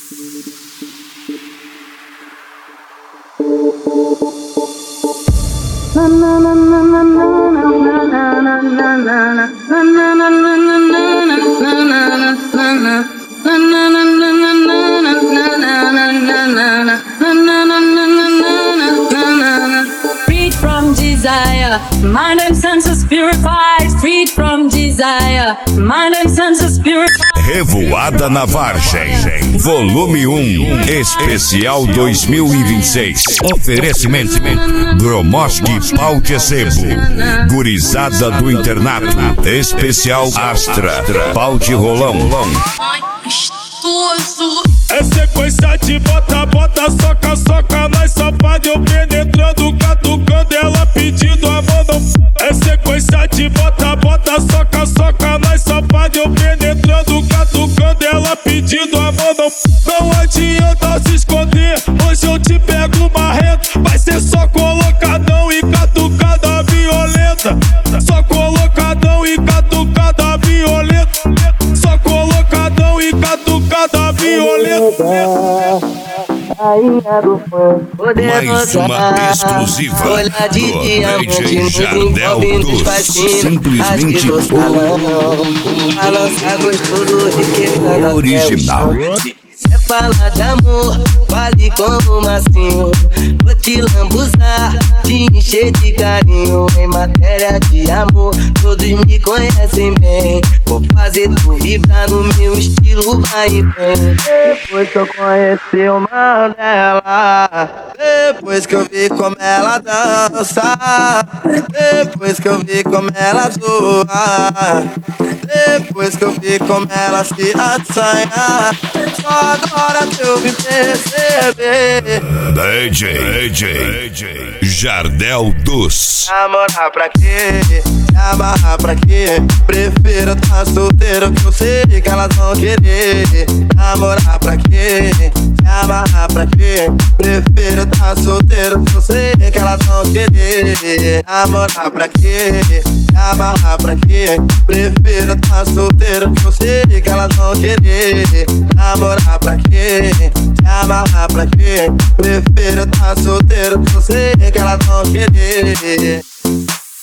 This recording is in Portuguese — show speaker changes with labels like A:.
A: Freed from desire, mind and senses purified. Freed from desire, mind and senses purified.
B: Revoada na Vargem, volume 1, especial 2026. Oferecimento Gromoski Pau de Sebo, Gurizada do Internato, especial Astra, Pau de Rolão.
C: É sequência de bota, bota, soca, soca, nós safado, eu penetrando, catucando, ela pedindo a mão não. É sequência de bota, bota, soca, soca, nós safado, eu penetrando, catucando, ela pedindo a mão não. Não adianta se esconder, hoje eu te pego marrento. Vai ser só colocadão e catucada violenta. Só colocadão e catucada violenta. Só colocadão e catucada violenta.
B: Mais uma exclusiva do DJ Jardel dos Simplesmente Original.
D: É falar de amor, fale como massinho. Vou te lambuzar, te encher de carinho. Em matéria de amor, todos me conhecem bem. Vou fazer tu vibrar no meu estilo, vai e vem. Depois que eu conheci o Mandela, depois que eu vi como ela dança, depois que eu vi como ela zoa, depois que eu vi como ela se assanha, só agora que eu me perceber.
B: DJ Jardel dos.
D: Namorar pra quê? Amarrar pra quê? Prefiro tá solteiro que eu sei que elas vão querer. Namorar pra quê? Amarrar pra quê? Prefiro tá solteiro que eu sei que elas vão querer. Namorar pra quê? Amarrar pra quê? Prefiro tá solteiro que eu sei que elas vão querer. Namorar pra quê? Amarrar pra quê? Prefiro tá solteiro que eu sei que elas vão querer.